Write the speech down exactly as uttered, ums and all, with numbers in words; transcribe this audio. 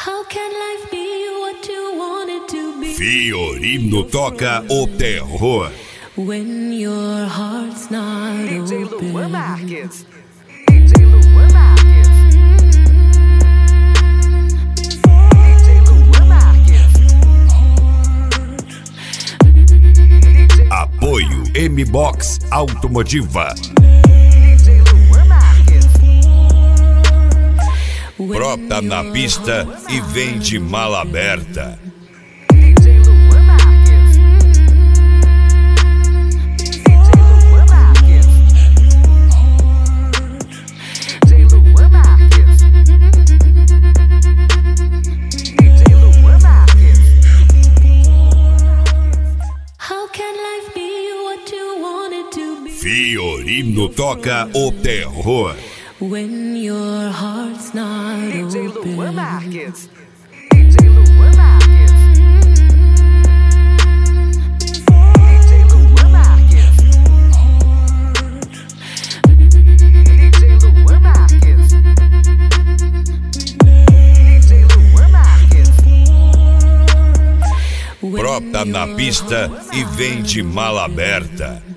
How can life be what you want it to be? Fiorino toca o terror. When your heart's not D J open. Luan Marques. D J Luan Marques. D J Luan Marques. Apoio M-Box Automotiva. D J Luan Marques. Brota na pista e vem de mala aberta. D J Luan Marques. D J Luan Marques. D J Luan Marques. D J Luan Marques. How can life be what you want it to be? Fiorino toca o terror. When your heart's not D J Luan open. Marques. D J Luan Marques. D J Luan Marques. D J Luan Marques. D J Luan Marques. Brota na pista e vem de mala aberta.